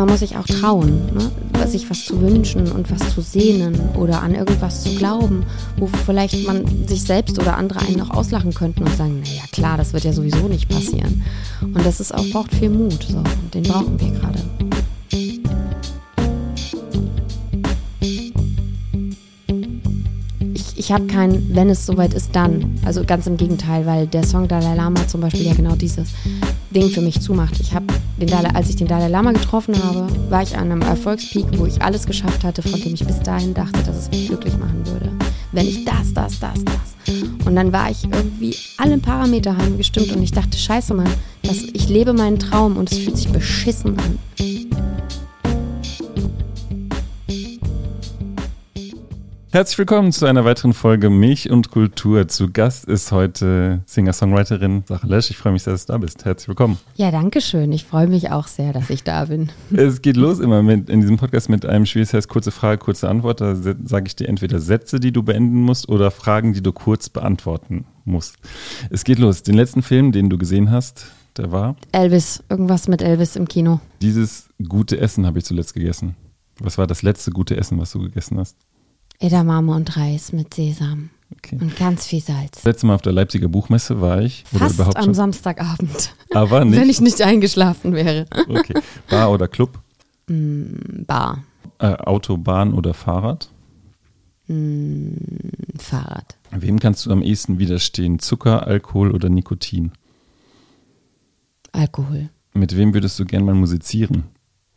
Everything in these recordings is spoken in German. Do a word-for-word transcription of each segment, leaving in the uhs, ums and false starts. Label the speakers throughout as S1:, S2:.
S1: man muss sich auch trauen, ne? Sich was zu wünschen und was zu sehnen oder an irgendwas zu glauben, wo vielleicht man sich selbst oder andere einen noch auslachen könnten und sagen, naja klar, das wird ja sowieso nicht passieren. Und das ist auch, braucht viel Mut, so. Und den brauchen wir gerade. Ich, ich habe kein, wenn es soweit ist, dann. Also ganz im Gegenteil, weil der Song Dalai Lama zum Beispiel ja genau dieses Ding für mich zumacht. Ich habe den Dalai, als ich den Dalai Lama getroffen habe, war ich an einem Erfolgspeak, wo ich alles geschafft hatte, von dem ich bis dahin dachte, dass es mich glücklich machen würde. Wenn ich das, das, das, das. Und dann war ich irgendwie, alle Parameter haben gestimmt und ich dachte, scheiße Mann, das, ich lebe meinen Traum und es fühlt sich beschissen an.
S2: Herzlich willkommen zu einer weiteren Folge Milch und Kultur. Zu Gast ist heute Singer-Songwriterin Sarah Lesch. Ich freue mich sehr, dass du da bist. Herzlich willkommen.
S1: Ja, danke schön. Ich freue mich auch sehr, dass ich da bin.
S2: Es geht los immer mit, in diesem Podcast mit einem Spiel, das heißt kurze Frage, kurze Antwort. Da sage ich dir entweder Sätze, die du beenden musst oder Fragen, die du kurz beantworten musst. Es geht los. Den letzten Film, den du gesehen hast, der war?
S1: Elvis. Irgendwas mit Elvis im Kino.
S2: Dieses gute Essen habe ich zuletzt gegessen. Was war das letzte gute Essen, was du gegessen hast?
S1: Edamame und Reis mit Sesam.
S2: Okay.
S1: Und ganz viel Salz.
S2: Das letzte Mal auf der Leipziger Buchmesse war ich. Oder
S1: Fast
S2: überhaupt
S1: am
S2: schon?
S1: Samstagabend.
S2: Aber nicht?
S1: Wenn ich nicht eingeschlafen wäre.
S2: Okay. Bar oder Club?
S1: Mm, Bar.
S2: Äh, Auto, Bahn oder Fahrrad?
S1: Mm, Fahrrad.
S2: Wem kannst du am ehesten widerstehen? Zucker, Alkohol oder Nikotin?
S1: Alkohol.
S2: Mit wem würdest du gern mal musizieren?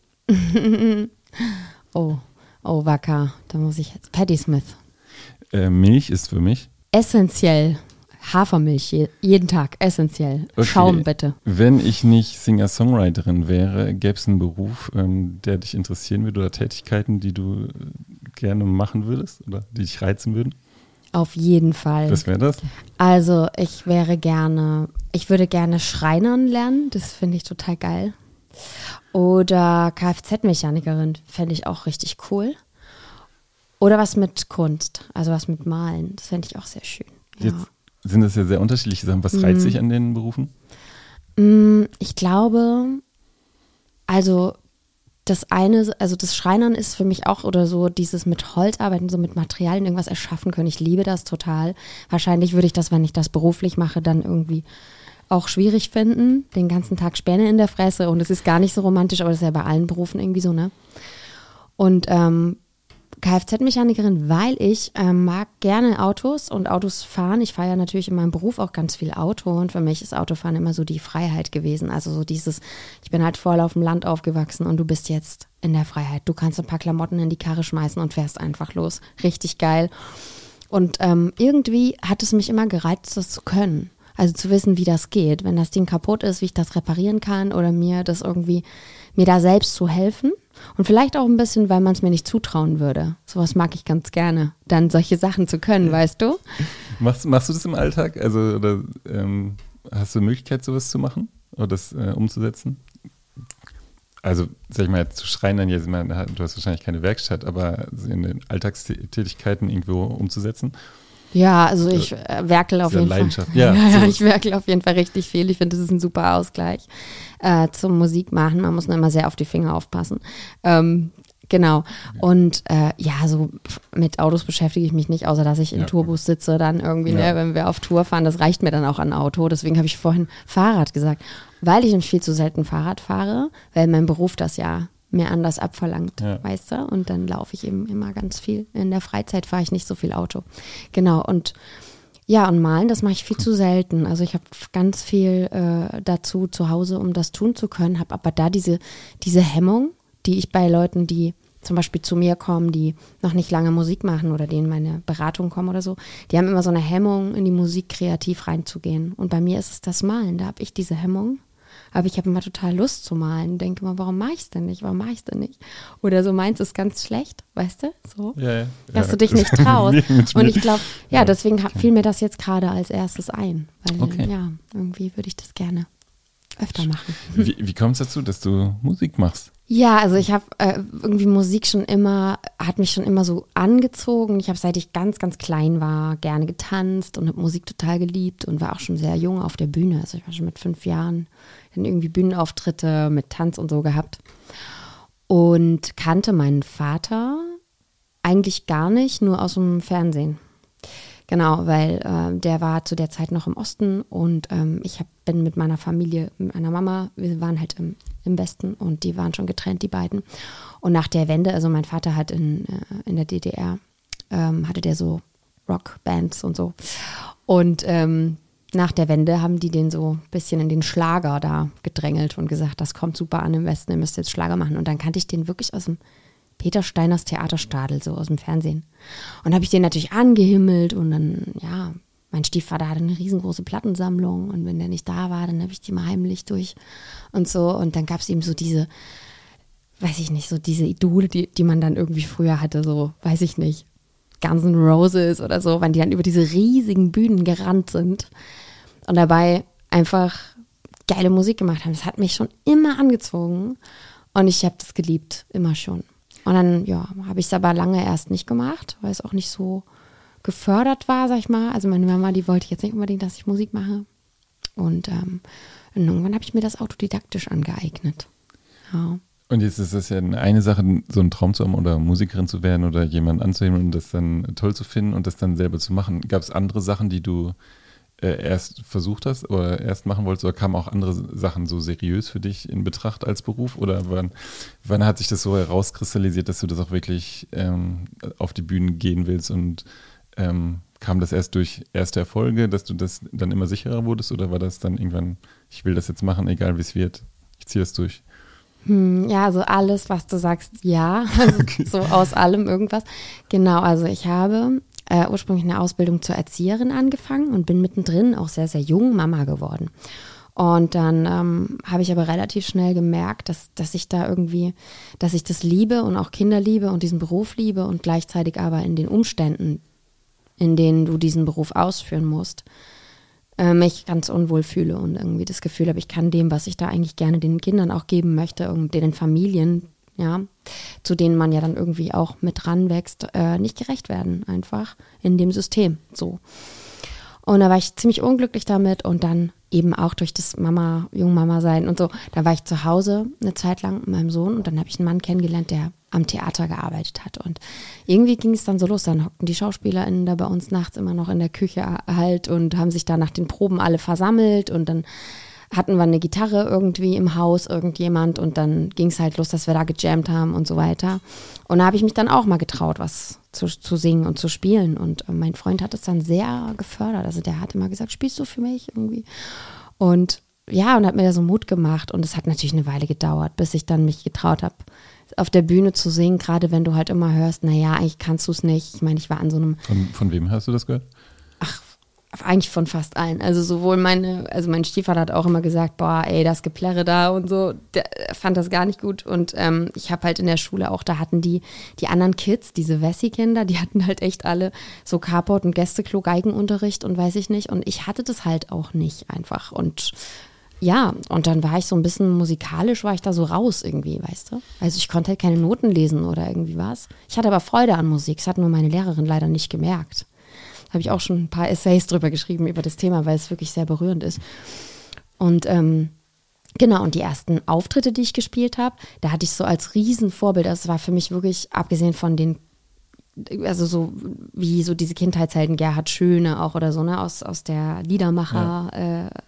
S1: Oh. Oh, Wacker, da muss ich jetzt. Patti Smith.
S2: Äh, Milch ist für mich?
S1: Essentiell. Hafermilch, je, jeden Tag, essentiell.
S2: Okay.
S1: Schaum bitte.
S2: Wenn ich nicht Singer-Songwriterin wäre, gäbe es einen Beruf, ähm, der dich interessieren würde oder Tätigkeiten, die du äh, gerne machen würdest oder die dich reizen würden?
S1: Auf jeden Fall.
S2: Was wäre das?
S1: Also ich wäre gerne, ich würde gerne Schreinern lernen, das finde ich total geil. Oder Kfz-Mechanikerin, fände ich auch richtig cool. Oder was mit Kunst, also was mit Malen, das fände ich auch sehr schön. Ja.
S2: Jetzt sind das ja sehr unterschiedliche Sachen. Was reizt dich an den Berufen?
S1: Ich glaube, also das eine, also das Schreinern ist für mich auch oder so dieses mit Holz arbeiten, so mit Materialien irgendwas erschaffen können. Ich liebe das total. Wahrscheinlich würde ich das, wenn ich das beruflich mache, dann irgendwie auch schwierig finden, den ganzen Tag Späne in der Fresse und es ist gar nicht so romantisch, aber das ist ja bei allen Berufen irgendwie so, ne? Und ähm, Kfz-Mechanikerin, weil ich ähm, mag gerne Autos und Autos fahren. Ich fahre ja natürlich in meinem Beruf auch ganz viel Auto und für mich ist Autofahren immer so die Freiheit gewesen. Also so dieses, ich bin halt voll auf dem Land aufgewachsen und du bist jetzt in der Freiheit. Du kannst ein paar Klamotten in die Karre schmeißen und fährst einfach los. Richtig geil. Und ähm, irgendwie hat es mich immer gereizt, das zu können. Also zu wissen, wie das geht, wenn das Ding kaputt ist, wie ich das reparieren kann oder mir das irgendwie, mir da selbst zu helfen. Und vielleicht auch ein bisschen, weil man es mir nicht zutrauen würde. Sowas mag ich ganz gerne, dann solche Sachen zu können, weißt du?
S2: Machst, machst du das im Alltag? Also oder ähm, hast du die Möglichkeit, sowas zu machen oder das äh, umzusetzen? Also, sag ich mal, jetzt zu Schreinern, jetzt, du hast wahrscheinlich keine Werkstatt, aber in den Alltagstätigkeiten irgendwo umzusetzen?
S1: Ja, also ich äh, werkel auf jeden Fall.
S2: Ja,
S1: ja, ja,
S2: so.
S1: ich werkel auf jeden Fall richtig viel. Ich finde, das ist ein super Ausgleich äh, zum Musik machen. Man muss nur immer sehr auf die Finger aufpassen. Ähm, genau. Ja. Und äh, ja, so mit Autos beschäftige ich mich nicht, außer dass ich in ja. Tourbus sitze, dann irgendwie, ja. ne, wenn wir auf Tour fahren. Das reicht mir dann auch an Auto. Deswegen habe ich vorhin Fahrrad gesagt, weil ich nämlich viel zu selten Fahrrad fahre, weil mein Beruf das ja mir anders abverlangt, ja. weißt du? Und dann laufe ich eben immer ganz viel. In der Freizeit fahre ich nicht so viel Auto. Genau, und ja, und malen, das mache ich viel zu selten. Also ich habe ganz viel äh, dazu zu Hause, um das tun zu können, habe aber da diese, diese Hemmung, die ich bei Leuten, die zum Beispiel zu mir kommen, die noch nicht lange Musik machen oder die in meine Beratung kommen oder so, die haben immer so eine Hemmung, in die Musik kreativ reinzugehen. Und bei mir ist es das Malen, da habe ich diese Hemmung. Aber ich habe immer total Lust zu malen. Denke immer, warum mache ich es denn nicht? Warum mache ich es denn nicht? Oder so meins ist ganz schlecht, weißt du? So.
S2: Ja, ja.
S1: Dass
S2: ja.
S1: du dich nicht traust. Und ich glaube, ja,
S2: ja,
S1: deswegen
S2: okay.
S1: fiel mir das jetzt gerade als erstes ein. Weil,
S2: okay.
S1: ja, irgendwie würde ich das gerne öfter machen.
S2: Wie, wie kommt es dazu, dass du Musik machst?
S1: Ja, also ich habe äh, irgendwie Musik schon immer, hat mich schon immer so angezogen. Ich habe, seit ich ganz, ganz klein war, gerne getanzt und habe Musik total geliebt und war auch schon sehr jung auf der Bühne. Also ich war schon mit fünf Jahren, dann irgendwie Bühnenauftritte mit Tanz und so gehabt. und kannte meinen Vater eigentlich gar nicht, nur aus dem Fernsehen. Genau, weil äh, der war zu der Zeit noch im Osten und ähm, ich hab, bin mit meiner Familie, mit meiner Mama, wir waren halt im, im Westen und die waren schon getrennt, die beiden. Und nach der Wende, also mein Vater hat in, äh, in der D D R, ähm, hatte der so Rockbands und so. Und ähm, nach der Wende haben die den so ein bisschen in den Schlager da gedrängelt und gesagt, das kommt super an im Westen, ihr müsst jetzt Schlager machen. Und dann kannte ich den wirklich aus dem Peter Steiners Theaterstadel, so aus dem Fernsehen. Und habe ich den natürlich angehimmelt und dann, ja, mein Stiefvater hatte eine riesengroße Plattensammlung und wenn der nicht da war, dann habe ich die mal heimlich durch und so. Und dann gab es eben so diese, weiß ich nicht, so diese Idole, die, die man dann irgendwie früher hatte, so, weiß ich nicht, Guns N' Roses oder so, wenn die dann über diese riesigen Bühnen gerannt sind und dabei einfach geile Musik gemacht haben. Das hat mich schon immer angezogen und ich habe das geliebt, immer schon. Und dann, ja, habe ich es aber lange erst nicht gemacht, weil es auch nicht so gefördert war, sag ich mal. Also meine Mama, die wollte jetzt nicht unbedingt, dass ich Musik mache. Und, ähm, und irgendwann habe ich mir das autodidaktisch angeeignet. Ja.
S2: Und jetzt ist es ja eine Sache, so einen Traum zu haben oder Musikerin zu werden oder jemanden anzunehmen und das dann toll zu finden und das dann selber zu machen. Gab es andere Sachen, die du äh, erst versucht hast oder erst machen wolltest, oder kamen auch andere Sachen so seriös für dich in Betracht als Beruf? Oder wann, wann hat sich das so herauskristallisiert, dass du das auch wirklich ähm, auf die Bühnen gehen willst? Und ähm, kam das erst durch erste Erfolge, dass du das dann immer sicherer wurdest? Oder war das dann irgendwann, ich will das jetzt machen, egal wie es wird, ich ziehe es durch?
S1: Hm, ja, also alles, was du sagst, ja. Okay. So aus allem irgendwas. Genau, also ich habe äh, ursprünglich eine Ausbildung zur Erzieherin angefangen und bin mittendrin auch sehr, sehr jung Mama geworden. Und dann ähm, habe ich aber relativ schnell gemerkt, dass, dass ich da irgendwie, dass ich das liebe und auch Kinder liebe und diesen Beruf liebe und gleichzeitig aber in den Umständen, in denen du diesen Beruf ausführen musst, äh, mich ganz unwohl fühle und irgendwie das Gefühl habe, ich kann dem, was ich da eigentlich gerne den Kindern auch geben möchte und den Familien, ja, zu denen man ja dann irgendwie auch mit ranwächst, äh, nicht gerecht werden, einfach in dem System, so. Und da war ich ziemlich unglücklich damit und dann eben auch durch das Mama, Jungmama sein und so, da war ich zu Hause eine Zeit lang mit meinem Sohn und dann habe ich einen Mann kennengelernt, der am Theater gearbeitet hat und irgendwie ging es dann so los, dann hockten die SchauspielerInnen da bei uns nachts immer noch in der Küche halt und haben sich da nach den Proben alle versammelt und dann hatten wir eine Gitarre irgendwie im Haus, irgendjemand und dann ging es halt los, dass wir da gejammt haben und so weiter. Und da habe ich mich dann auch mal getraut, was zu, zu singen und zu spielen und äh, mein Freund hat es dann sehr gefördert, also der hat immer gesagt, spielst du für mich irgendwie? Und ja, und hat mir da so Mut gemacht und es hat natürlich eine Weile gedauert, bis ich dann mich getraut habe, auf der Bühne zu singen, gerade wenn du halt immer hörst, naja, eigentlich kannst du es nicht. Ich meine, ich war an so einem...
S2: Von, von wem hast du das gehört?
S1: Ach, eigentlich von fast allen. Also sowohl meine, also mein Stiefvater hat auch immer gesagt, boah, ey, das Geplärre da und so, der fand das gar nicht gut. Und ähm, ich habe halt in der Schule auch, da hatten die, die anderen Kids, diese Wessi-Kinder, die hatten halt echt alle so Carport und Gästeklo, Geigenunterricht und weiß ich nicht. Und ich hatte das halt auch nicht einfach. Und ja, und dann war ich so ein bisschen musikalisch, war ich da so raus irgendwie, weißt du? Also ich konnte halt keine Noten lesen oder irgendwie was. Ich hatte aber Freude an Musik, das hat nur meine Lehrerin leider nicht gemerkt. Da habe ich auch schon ein paar Essays drüber geschrieben, über das Thema, weil es wirklich sehr berührend ist. Und ähm, genau, und die ersten Auftritte, die ich gespielt habe, da hatte ich so als Riesenvorbild, das war für mich wirklich, abgesehen von den, also so wie so diese Kindheitshelden, Gerhard Schöne auch oder so, ne, aus, aus der Liedermacher- ja. äh,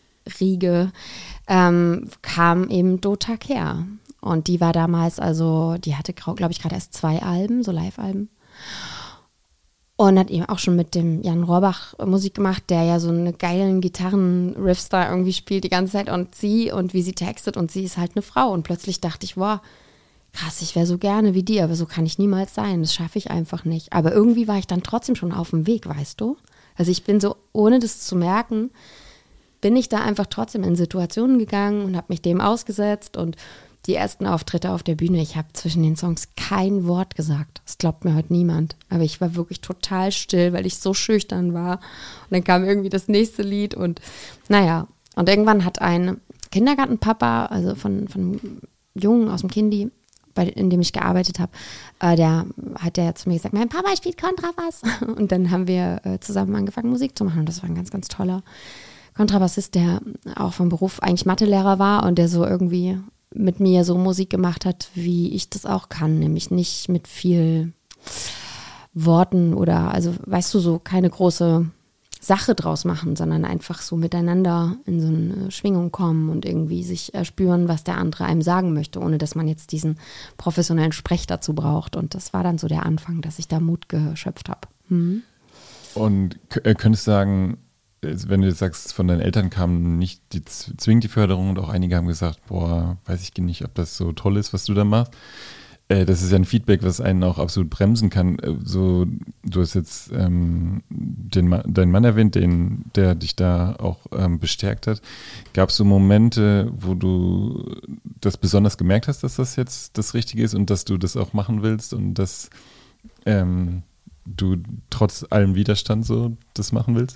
S1: Riege, ähm, kam eben Dota Kehr. Und die war damals, also die hatte, glaube ich, gerade erst zwei Alben, so Live-Alben. Und hat eben auch schon mit dem Jan Rohrbach Musik gemacht, der ja so eine geilen Gitarren-Riffs da irgendwie spielt die ganze Zeit. Und sie und wie sie textet und sie ist halt eine Frau. Und plötzlich dachte ich, wow, krass, ich wäre so gerne wie die, aber so kann ich niemals sein. Das schaffe ich einfach nicht. Aber irgendwie war ich dann trotzdem schon auf dem Weg, weißt du? Also ich bin so, ohne das zu merken, bin ich da einfach trotzdem in Situationen gegangen und habe mich dem ausgesetzt und die ersten Auftritte auf der Bühne, ich habe zwischen den Songs kein Wort gesagt. Das glaubt mir heute niemand. Aber ich war wirklich total still, weil ich so schüchtern war. Und dann kam irgendwie das nächste Lied und naja. Und irgendwann hat ein Kindergartenpapa, also von, von einem Jungen aus dem Kindi, bei, in dem ich gearbeitet habe, äh, der hat ja zu mir gesagt, mein Papa spielt Kontrabass. Und dann haben wir äh, zusammen angefangen, Musik zu machen. Und das war ein ganz, ganz toller Kontrabassist, der auch vom Beruf eigentlich Mathelehrer war und der so irgendwie mit mir so Musik gemacht hat, wie ich das auch kann, nämlich nicht mit viel Worten oder, also weißt du, so keine große Sache draus machen, sondern einfach so miteinander in so eine Schwingung kommen und irgendwie sich erspüren, was der andere einem sagen möchte, ohne dass man jetzt diesen professionellen Sprech dazu braucht. Und das war dann so der Anfang, dass ich da Mut geschöpft habe. Mhm.
S2: Und k- könntest du sagen, wenn du jetzt sagst, von deinen Eltern kam nicht die, zwingend die Förderung und auch einige haben gesagt, boah, weiß ich nicht, ob das so toll ist, was du da machst. Äh, das ist ja ein Feedback, was einen auch absolut bremsen kann. Äh, so, du hast jetzt ähm, den Ma- deinen Mann erwähnt, den, der dich da auch ähm, bestärkt hat. Gab es so Momente, wo du das besonders gemerkt hast, dass das jetzt das Richtige ist und dass du das auch machen willst und dass ähm, du trotz allem Widerstand so das machen willst?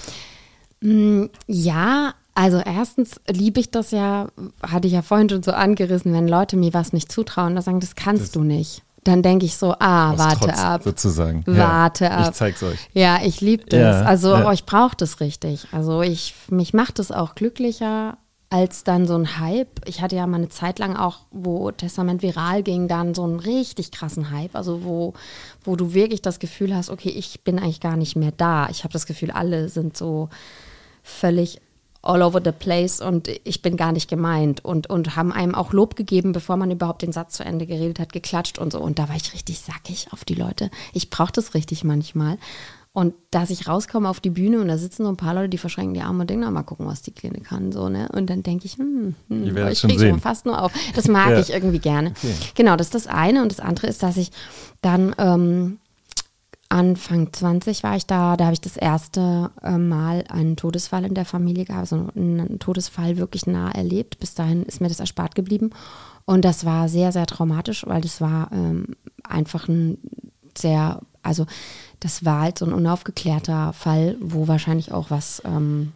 S1: Ja, also erstens liebe ich das ja, hatte ich ja vorhin schon so angerissen, wenn Leute mir was nicht zutrauen, dann sagen, das kannst das du nicht. Dann denke ich so, ah,
S2: aus
S1: warte
S2: Trotz,
S1: ab.
S2: Sozusagen.
S1: Warte
S2: ja,
S1: ab.
S2: Ich zeig's euch.
S1: Ja, ich liebe das.
S2: Ja,
S1: also
S2: ja.
S1: oh, ich brauche das richtig. Also ich, mich macht es auch glücklicher als dann so ein Hype. Ich hatte ja mal eine Zeit lang auch, wo Testament viral ging, dann so einen richtig krassen Hype. Also wo, wo du wirklich das Gefühl hast, okay, ich bin eigentlich gar nicht mehr da. Ich habe das Gefühl, alle sind so völlig all over the place und ich bin gar nicht gemeint und, und haben einem auch Lob gegeben, bevor man überhaupt den Satz zu Ende geredet hat, geklatscht und so. Und da war ich richtig sackig auf die Leute. Ich brauche das richtig manchmal. Und dass ich rauskomme auf die Bühne und da sitzen so ein paar Leute, die verschränken die Arme und denken, na, mal gucken, was die Kleine kann. So, ne? Und dann denke ich, hm, hm
S2: ich
S1: ich kriege schon fast nur auf. Das mag
S2: ja.
S1: ich irgendwie gerne.
S2: Okay.
S1: Genau, das ist das eine. Und das andere ist, dass ich dann ähm, Anfang zwanzig war ich da, da habe ich das erste äh, Mal einen Todesfall in der Familie gehabt, also einen Todesfall wirklich nah erlebt. Bis dahin ist mir das erspart geblieben. Und das war sehr, sehr traumatisch, weil das war ähm, einfach ein sehr, also das war halt so ein unaufgeklärter Fall, wo wahrscheinlich auch was, ähm,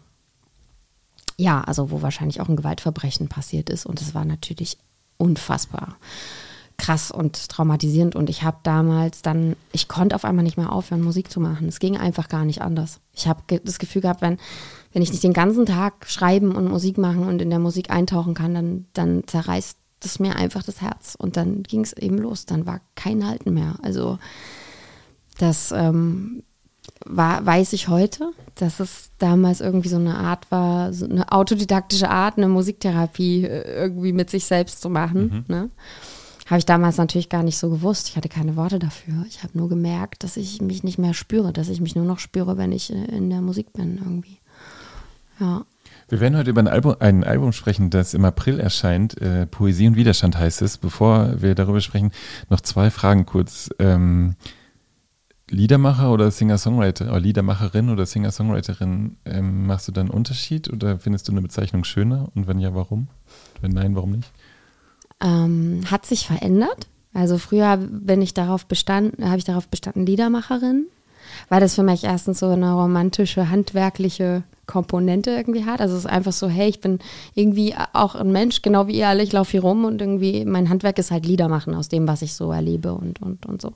S1: ja, also wo wahrscheinlich auch ein Gewaltverbrechen passiert ist. Und das war natürlich unfassbar krass und traumatisierend. Und ich habe damals dann, ich konnte auf einmal nicht mehr aufhören, Musik zu machen. Es ging einfach gar nicht anders. Ich habe ge- das Gefühl gehabt, wenn, wenn ich nicht den ganzen Tag schreiben und Musik machen und in der Musik eintauchen kann, dann, dann zerreißt das mir einfach das Herz. Und dann ging es eben los. Dann war kein Halten mehr. Also das ähm, war, weiß ich heute, dass es damals irgendwie so eine Art war, so eine autodidaktische Art, eine Musiktherapie äh, irgendwie mit sich selbst zu machen. Mhm. Ne? Habe ich damals natürlich gar nicht so gewusst. Ich hatte keine Worte dafür. Ich habe nur gemerkt, dass ich mich nicht mehr spüre, dass ich mich nur noch spüre, wenn ich in der Musik bin irgendwie. Ja.
S2: Wir werden heute über ein Album, ein Album sprechen, das im April erscheint. Äh, Poesie und Widerstand heißt es. Bevor wir darüber sprechen, noch zwei Fragen kurz. Ähm, Liedermacher oder Singer-Songwriter, oder Liedermacherin oder Singer-Songwriterin, ähm, machst du da einen Unterschied oder findest du eine Bezeichnung schöner? Und wenn ja, warum? Wenn nein, warum nicht?
S1: Ähm, hat sich verändert. Also früher bin ich darauf bestanden, habe ich darauf bestanden, Liedermacherin, weil das für mich erstens so eine romantische, handwerkliche Komponente irgendwie hat. Also es ist einfach so, hey, ich bin irgendwie auch ein Mensch, genau wie ihr alle, ich laufe hier rum und irgendwie mein Handwerk ist halt Lieder machen aus dem, was ich so erlebe und, und, und so.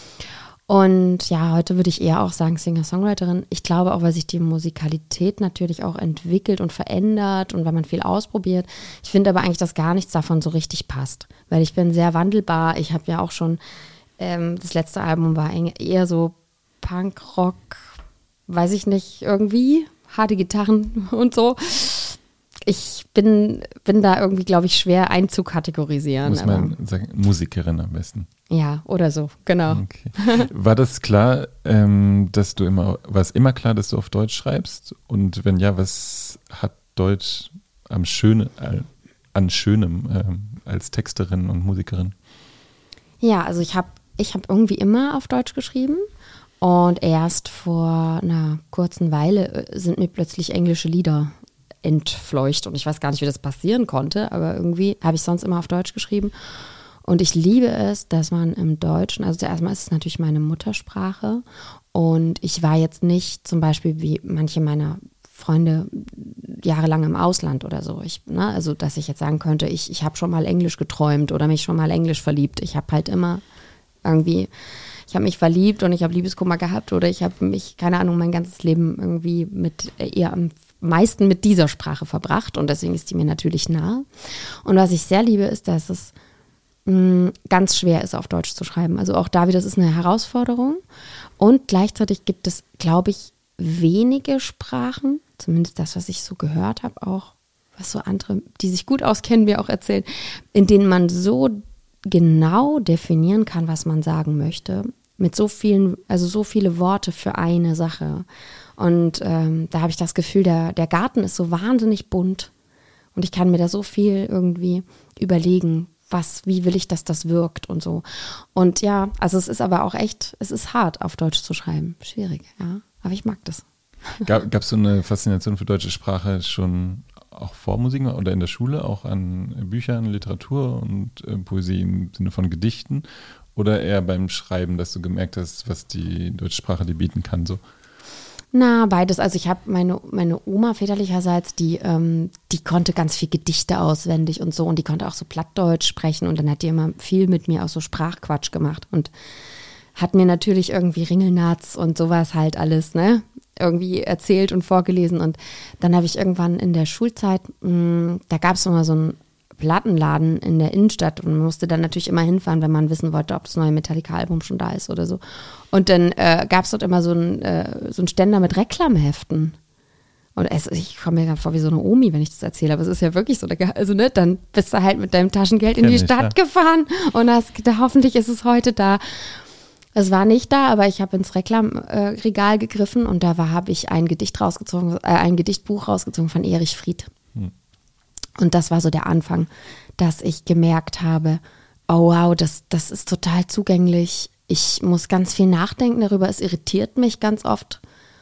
S1: Und ja, heute würde ich eher auch sagen Singer-Songwriterin. Ich glaube auch, weil sich die Musikalität natürlich auch entwickelt und verändert und weil man viel ausprobiert. Ich finde aber eigentlich, dass gar nichts davon so richtig passt, weil ich bin sehr wandelbar. Ich habe ja auch schon, ähm, das letzte Album war eher so Punk, Rock, weiß ich nicht, irgendwie, harte Gitarren und so. Ich bin, bin da irgendwie, glaube ich, schwer einzukategorisieren.
S2: Muss man sagen, Musikerin am besten.
S1: Ja, oder so, genau.
S2: Okay. War das klar, ähm, dass du immer, war es immer klar, dass du auf Deutsch schreibst? Und wenn ja, was hat Deutsch am Schöne, äh, an Schönem ähm, als Texterin und Musikerin?
S1: Ja, also ich habe ich hab irgendwie immer auf Deutsch geschrieben. Und erst vor einer kurzen Weile sind mir plötzlich englische Lieder entfleucht. Und ich weiß gar nicht, wie das passieren konnte, aber irgendwie habe ich sonst immer auf Deutsch geschrieben. Und ich liebe es, dass man im Deutschen, also zuerst mal ist es natürlich meine Muttersprache. Und ich war jetzt nicht zum Beispiel wie manche meiner Freunde jahrelang im Ausland oder so. Ich, ne, also, dass ich jetzt sagen könnte, ich, ich habe schon mal Englisch geträumt oder mich schon mal Englisch verliebt. Ich habe halt immer irgendwie, ich habe mich verliebt und ich habe Liebeskummer gehabt oder ich habe mich, keine Ahnung, mein ganzes Leben irgendwie mit ihr am meisten mit dieser Sprache verbracht und deswegen ist die mir natürlich nahe. Und was ich sehr liebe, ist, dass es mh, ganz schwer ist, auf Deutsch zu schreiben. Also auch da wieder, das ist eine Herausforderung. Und gleichzeitig gibt es, glaube ich, wenige Sprachen, zumindest das, was ich so gehört habe, auch, was so andere, die sich gut auskennen, mir auch erzählen, in denen man so genau definieren kann, was man sagen möchte, mit so vielen, also so viele Worte für eine Sache. Und ähm, da habe ich das Gefühl, der, der Garten ist so wahnsinnig bunt und ich kann mir da so viel irgendwie überlegen, was, wie will ich, dass das wirkt und so. Und ja, also es ist aber auch echt, es ist hart, auf Deutsch zu schreiben. Schwierig, ja, aber ich mag das.
S2: Gab es so eine Faszination für deutsche Sprache schon auch vor Musik oder in der Schule, auch an Büchern, Literatur und äh, Poesie im Sinne von Gedichten? Oder eher beim Schreiben, dass du gemerkt hast, was die deutsche Sprache dir bieten kann? So?
S1: Na, beides. Also ich habe meine, meine Oma väterlicherseits, die, ähm, die konnte ganz viel Gedichte auswendig und so und die konnte auch so Plattdeutsch sprechen und dann hat die immer viel mit mir auch so Sprachquatsch gemacht und hat mir natürlich irgendwie Ringelnatz und sowas halt alles, ne, irgendwie erzählt und vorgelesen. Und dann habe ich irgendwann in der Schulzeit, mh, da gab es immer so einen Plattenladen in der Innenstadt und man musste dann natürlich immer hinfahren, wenn man wissen wollte, ob das neue Metallica-Album schon da ist oder so. Und dann äh, gab es dort immer so einen äh, so einen Ständer mit Reklamheften. Und es, ich komme mir gerade vor wie so eine Omi, wenn ich das erzähle, aber es ist ja wirklich so. Also ne, dann bist du halt mit deinem Taschengeld in die Stadt gefahren und hast gedacht, hoffentlich ist es heute da. Es war nicht da, aber ich habe ins Reklamregal äh, gegriffen und da habe ich ein Gedicht rausgezogen, äh, ein Gedichtbuch rausgezogen von Erich Fried. Hm. Und das war so der Anfang, dass ich gemerkt habe, oh wow, das, das ist total zugänglich. Ich muss ganz viel nachdenken darüber, es irritiert mich ganz oft.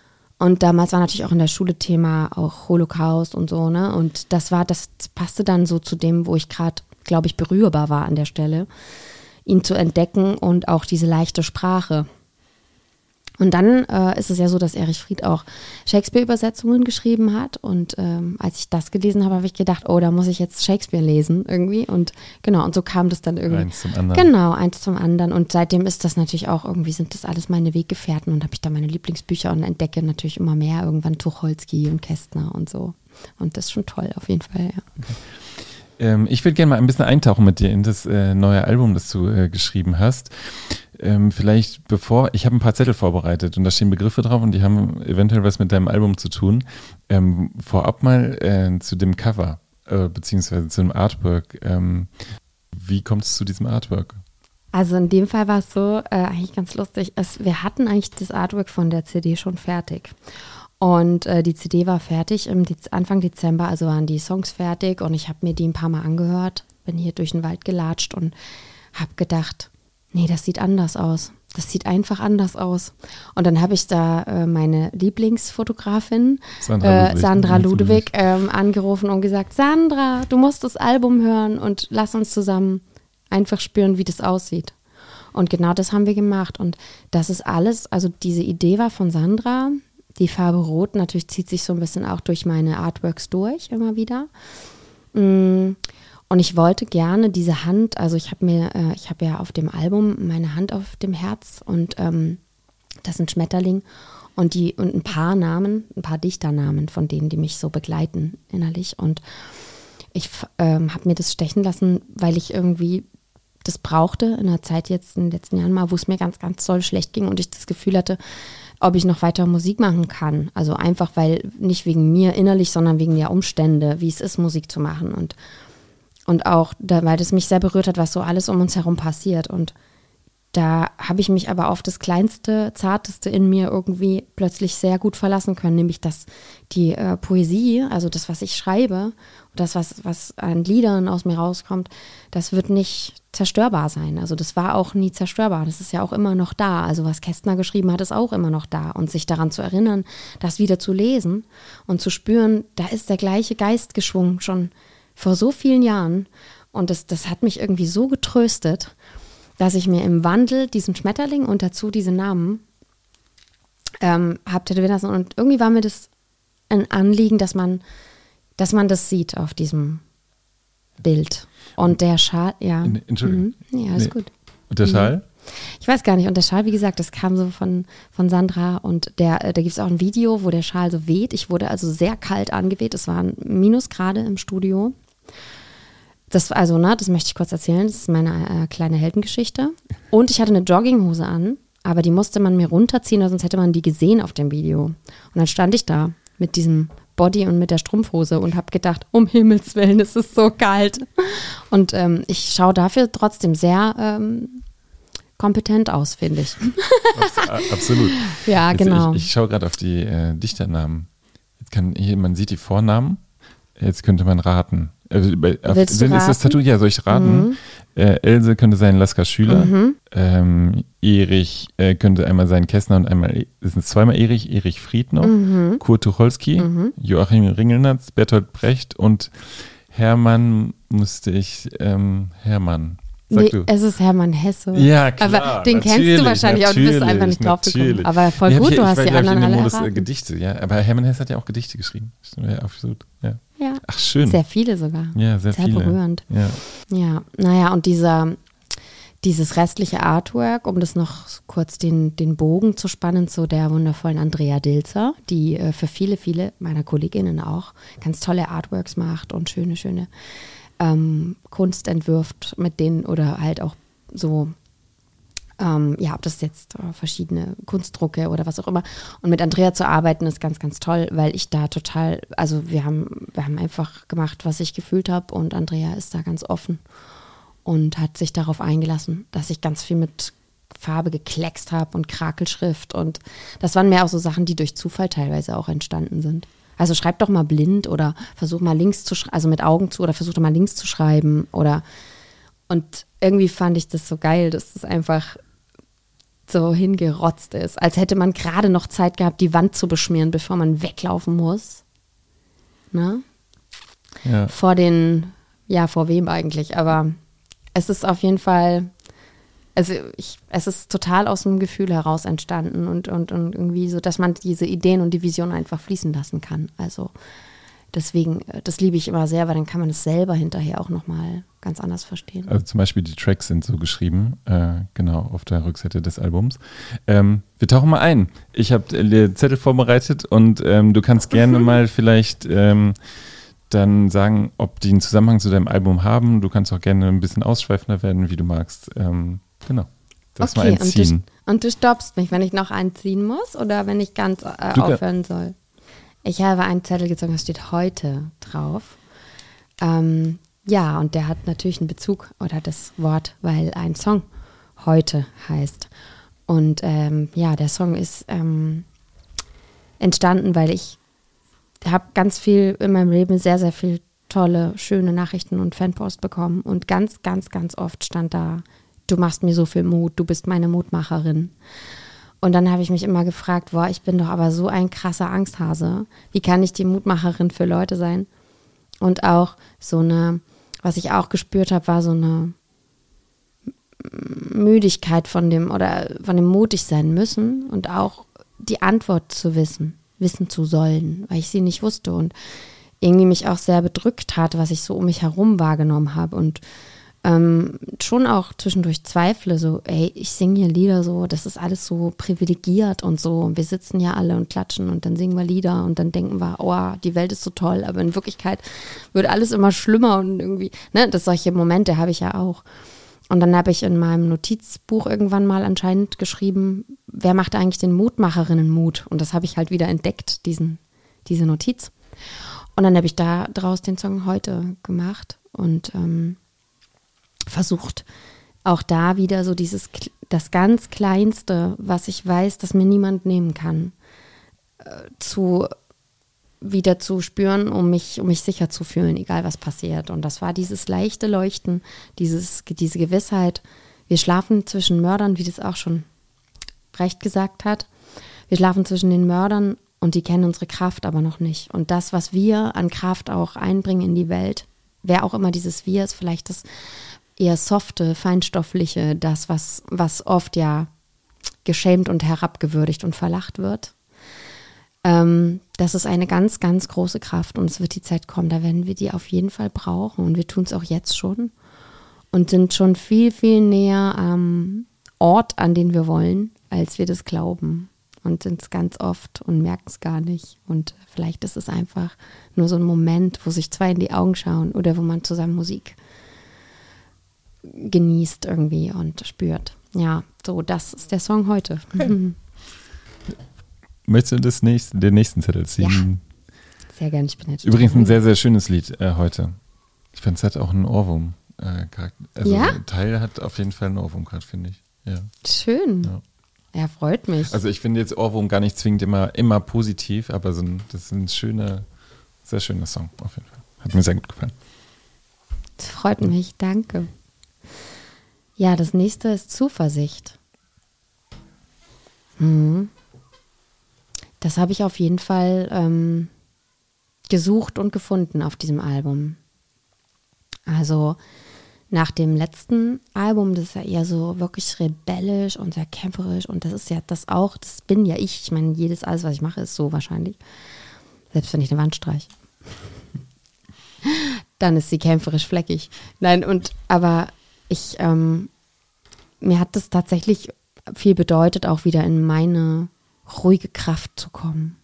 S1: Und damals war natürlich auch in der Schule Thema auch Holocaust und so, ne? Und das war, das passte dann so zu dem, wo ich gerade, glaube ich, berührbar war an der Stelle, ihn zu entdecken und auch diese leichte Sprache. Und dann äh, ist es ja so, dass Erich Fried auch Shakespeare-Übersetzungen geschrieben hat. Und ähm, als ich das gelesen habe, habe ich gedacht, oh, da muss ich jetzt Shakespeare lesen irgendwie. Und genau, und so kam das dann irgendwie.
S2: Eins zum anderen.
S1: Genau, eins zum anderen. Und seitdem ist das natürlich auch irgendwie, sind das alles meine Weggefährten. Und habe ich da meine Lieblingsbücher und entdecke natürlich immer mehr. Irgendwann Tucholsky und Kästner und so. Und das ist schon toll, auf jeden Fall, ja.
S2: Okay. Ähm, ich würde gerne mal ein bisschen eintauchen mit dir in das äh, neue Album, das du äh, geschrieben hast. Ähm, vielleicht bevor, ich habe ein paar Zettel vorbereitet und da stehen Begriffe drauf und die haben eventuell was mit deinem Album zu tun. Ähm, vorab mal äh, zu dem Cover, äh, beziehungsweise zu dem Artwork. Ähm, wie kommt es zu diesem Artwork?
S1: Also in dem Fall war es so, äh, eigentlich ganz lustig, es, wir hatten eigentlich das Artwork von der C D schon fertig. Und äh, die C D war fertig im Dez- Anfang Dezember, also waren die Songs fertig und ich habe mir die ein paar Mal angehört, bin hier durch den Wald gelatscht und habe gedacht, nee, das sieht anders aus. Das sieht einfach anders aus. Und dann habe ich da äh, meine Lieblingsfotografin Sandra, äh, Sandra Ludewig ähm, angerufen und gesagt, Sandra, du musst das Album hören und lass uns zusammen einfach spüren, wie das aussieht. Und genau das haben wir gemacht. Und das ist alles, also diese Idee war von Sandra. Die Farbe Rot natürlich zieht sich so ein bisschen auch durch meine Artworks durch, immer wieder. Und ich wollte gerne diese Hand, also ich habe mir, äh, ich habe ja auf dem Album meine Hand auf dem Herz und ähm, das ist ein Schmetterling und die und ein paar Namen, ein paar Dichternamen von denen, die mich so begleiten innerlich. Und ich ähm, habe mir das stechen lassen, weil ich irgendwie das brauchte in der Zeit jetzt in den letzten Jahren mal, wo es mir ganz, ganz doll schlecht ging und ich das Gefühl hatte, ob ich noch weiter Musik machen kann. Also einfach, weil nicht wegen mir innerlich, sondern wegen der Umstände, wie es ist, Musik zu machen. Und, und auch, da, weil das mich sehr berührt hat, was so alles um uns herum passiert. Und da habe ich mich aber auf das Kleinste, Zarteste in mir irgendwie plötzlich sehr gut verlassen können, nämlich dass die äh, Poesie, also das, was ich schreibe, das, was, was an Liedern aus mir rauskommt, das wird nicht zerstörbar sein. Also das war auch nie zerstörbar. Das ist ja auch immer noch da. Also was Kästner geschrieben hat, ist auch immer noch da. Und sich daran zu erinnern, das wieder zu lesen und zu spüren, da ist der gleiche Geist geschwungen, schon vor so vielen Jahren. Und das, das hat mich irgendwie so getröstet, dass ich mir im Wandel diesen Schmetterling und dazu diese Namen ähm, habe tätowieren lassen. Und irgendwie war mir das ein Anliegen, dass man, dass man das sieht auf diesem Bild. Und der Schal, ja.
S2: Entschuldigung.
S1: Mhm. Ja, ist
S2: nee.
S1: gut.
S2: Und der Schal?
S1: Ich weiß gar nicht. Und der Schal, wie gesagt, das kam so von, von Sandra. Und der, da gibt es auch ein Video, wo der Schal so weht. Ich wurde also sehr kalt angeweht. Es waren Minusgrade im Studio. Das, also, ne, das möchte ich kurz erzählen. Das ist meine äh, kleine Heldengeschichte. Und ich hatte eine Jogginghose an, aber die musste man mir runterziehen, sonst hätte man die gesehen auf dem Video. Und dann stand ich da mit diesem Body und mit der Strumpfhose und habe gedacht, um Himmels Willen, es ist so kalt. Und ähm, ich schaue dafür trotzdem sehr ähm, kompetent aus, finde ich.
S2: Absolut.
S1: Ja,
S2: Jetzt,
S1: genau.
S2: Ich, ich schaue gerade auf die äh, Dichternamen. Jetzt kann hier, man sieht die Vornamen. Jetzt könnte man raten. Also, bei, auf,
S1: Willst du
S2: ist das
S1: raten?
S2: Tattoo? Ja, soll ich raten?
S1: Mhm.
S2: Äh, Else könnte sein Lasker Schüler.
S1: Mhm.
S2: Ähm, Erich äh, könnte einmal sein Kästner und einmal, es sind zweimal Erich, Erich Friedner,
S1: Mhm.
S2: Kurt Tucholsky,
S1: Mhm.
S2: Joachim Ringelnatz, Bertolt Brecht und Hermann musste ich, ähm, Hermann. Sag
S1: Nee,
S2: du.
S1: es ist Hermann Hesse.
S2: Ja, klar.
S1: Aber den kennst du wahrscheinlich auch, du bist einfach nicht drauf gekommen. Aber voll
S2: Nee, hab
S1: gut,
S2: ich,
S1: du
S2: ich
S1: hast
S2: war,
S1: die
S2: glaub ich,
S1: anderen
S2: in dem
S1: alle
S2: Modus, äh,
S1: erraten.
S2: Gedichte, ja. Aber Hermann Hesse hat ja auch Gedichte geschrieben. Stimmt, ja, absolut. Ja.
S1: Ja,
S2: Ach, schön.
S1: sehr viele sogar.
S2: ja, sehr,
S1: Sehr
S2: viele.
S1: berührend.
S2: Ja.
S1: Ja, naja, und dieser, dieses restliche Artwork, um das noch kurz den, den Bogen zu spannen zu der wundervollen Andrea Dilzer, die äh, für viele, viele meiner Kolleginnen auch ganz tolle Artworks macht und schöne, schöne ähm, Kunst entwirft mit denen oder halt auch so, ähm, ja, ob das jetzt äh, verschiedene Kunstdrucke oder was auch immer. Und mit Andrea zu arbeiten ist ganz, ganz toll, weil ich da total, also wir haben, wir haben einfach gemacht, was ich gefühlt habe und Andrea ist da ganz offen und hat sich darauf eingelassen, dass ich ganz viel mit Farbe gekleckst habe und Krakelschrift und das waren mehr auch so Sachen, die durch Zufall teilweise auch entstanden sind. Also schreib doch mal blind oder versuch mal links zu schreiben, also mit Augen zu oder versuch doch mal links zu schreiben oder und irgendwie fand ich das so geil, dass das einfach so hingerotzt ist, als hätte man gerade noch Zeit gehabt, die Wand zu beschmieren, bevor man weglaufen muss. Ne?
S2: Ja.
S1: Vor den, ja, vor wem eigentlich, aber es ist auf jeden Fall, also ich, es ist total aus dem Gefühl heraus entstanden und, und, und irgendwie so, dass man diese Ideen und die Vision einfach fließen lassen kann. Also deswegen, das liebe ich immer sehr, weil dann kann man es selber hinterher auch nochmal ganz anders verstehen.
S2: Also zum Beispiel die Tracks sind so geschrieben, äh, genau, auf der Rückseite des Albums. Ähm, wir tauchen mal ein. Ich habe äh, Zettel vorbereitet und ähm, du kannst gerne mal vielleicht ähm, dann sagen, ob die einen Zusammenhang zu deinem Album haben. Du kannst auch gerne ein bisschen ausschweifender werden, wie du magst. Ähm, genau. Das mal
S1: Okay, und
S2: einziehen.
S1: du, und du stoppst mich, wenn ich noch einziehen muss oder wenn ich ganz äh,
S2: Du
S1: aufhören soll. Ich habe einen Zettel gezogen, da steht heute drauf. Ähm, ja, und der hat natürlich einen Bezug oder das Wort, weil ein Song heute heißt. Und ähm, ja, der Song ist ähm, entstanden, weil ich habe ganz viel in meinem Leben, sehr, sehr viel tolle, schöne Nachrichten und Fanpost bekommen. Und ganz, ganz, ganz oft stand da, du machst mir so viel Mut, du bist meine Mutmacherin. Und dann habe ich mich immer gefragt, boah, ich bin doch aber so ein krasser Angsthase. Wie kann ich die Mutmacherin für Leute sein? Und auch so eine, was ich auch gespürt habe, war so eine Müdigkeit von dem oder von dem mutig sein müssen und auch die Antwort zu wissen, wissen zu sollen, weil ich sie nicht wusste und irgendwie mich auch sehr bedrückt hat, was ich so um mich herum wahrgenommen habe und Ähm, schon auch zwischendurch zweifle, so, ey, ich singe hier Lieder so, das ist alles so privilegiert und so, und wir sitzen ja alle und klatschen und dann singen wir Lieder und dann denken wir, oh, die Welt ist so toll, aber in Wirklichkeit wird alles immer schlimmer und irgendwie, ne, das solche Momente habe ich ja auch. Und dann habe ich in meinem Notizbuch irgendwann mal anscheinend geschrieben, wer macht eigentlich den Mutmacherinnen Mut? Und das habe ich halt wieder entdeckt, diesen, diese Notiz. Und dann habe ich da draus den Song heute gemacht und ähm, versucht, auch da wieder so dieses, das ganz Kleinste, was ich weiß, das mir niemand nehmen kann, äh, zu wieder zu spüren, um mich, um mich sicher zu fühlen, egal was passiert. Und das war dieses leichte Leuchten, dieses, diese Gewissheit, wir schlafen zwischen Mördern, wie das auch schon Brecht gesagt hat. Wir schlafen zwischen den Mördern und die kennen unsere Kraft aber noch nicht. Und das, was wir an Kraft auch einbringen in die Welt, wer auch immer dieses Wir ist, vielleicht das eher softe, feinstoffliche, das, was, was oft ja geschämt und herabgewürdigt und verlacht wird. Ähm, das ist eine ganz, ganz große Kraft und es wird die Zeit kommen, da werden wir die auf jeden Fall brauchen und wir tun es auch jetzt schon und sind schon viel, viel näher am Ort, an den wir wollen, als wir das glauben. Und sind es ganz oft und merken es gar nicht. Und vielleicht ist es einfach nur so ein Moment, wo sich zwei in die Augen schauen oder wo man zusammen Musik genießt irgendwie und spürt. Ja, so, das ist der Song heute.
S2: Okay. Möchtest du das nächste, den nächsten Zettel ziehen?
S1: Ja, sehr gerne. Ich bin jetzt
S2: Übrigens ein sehr, sehr schönes Lied äh, heute. Ich finde, es hat auch einen Ohrwurm. Äh, also
S1: ja?
S2: der Teil hat auf jeden Fall einen Ohrwurm gerade, finde ich. Ja.
S1: Schön.
S2: Ja.
S1: Ja, freut mich.
S2: Also ich finde jetzt Ohrwurm gar nicht zwingend immer, immer positiv, aber so ein, das ist ein schöner, sehr schöner Song auf jeden Fall. Hat mir sehr gut gefallen.
S1: Das freut mich, danke. Ja, das nächste ist Zuversicht. Mhm. Das habe ich auf jeden Fall ähm, gesucht und gefunden auf diesem Album. Also nach dem letzten Album, das ist ja eher so wirklich rebellisch und sehr kämpferisch und das ist ja das auch, das bin ja ich. Ich meine, jedes, alles, was ich mache, ist so wahrscheinlich. Selbst wenn ich eine Wand streiche. Dann ist sie kämpferisch fleckig. Nein, und aber ich, ähm, mir hat das tatsächlich viel bedeutet, auch wieder in meine ruhige Kraft zu kommen.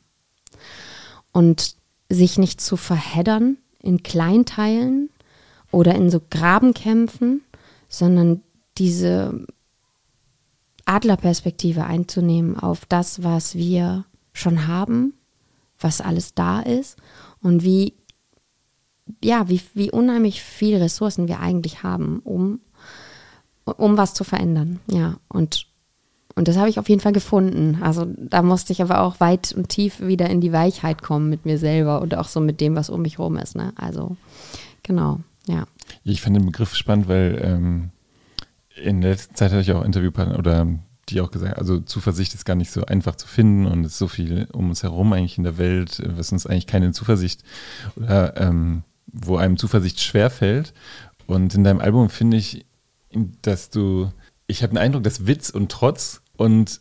S1: Und sich nicht zu verheddern in Kleinteilen oder in so Grabenkämpfen, sondern diese Adlerperspektive einzunehmen auf das, was wir schon haben, was alles da ist und wie, ja, wie, wie unheimlich viele Ressourcen wir eigentlich haben, um, um was zu verändern. Ja, und Und das habe ich auf jeden Fall gefunden. Also da musste ich aber auch weit und tief wieder in die Weichheit kommen mit mir selber und auch so mit dem, was um mich herum ist. Ne? Also genau, ja.
S2: Ich finde den Begriff spannend, weil ähm, in der letzten Zeit hatte ich auch Interviewpartner oder die auch gesagt, also Zuversicht ist gar nicht so einfach zu finden und es ist so viel um uns herum eigentlich in der Welt, was uns eigentlich keine Zuversicht oder ähm, wo einem Zuversicht schwerfällt. Und in deinem Album finde ich, dass du, ich habe den Eindruck, dass Witz und Trotz und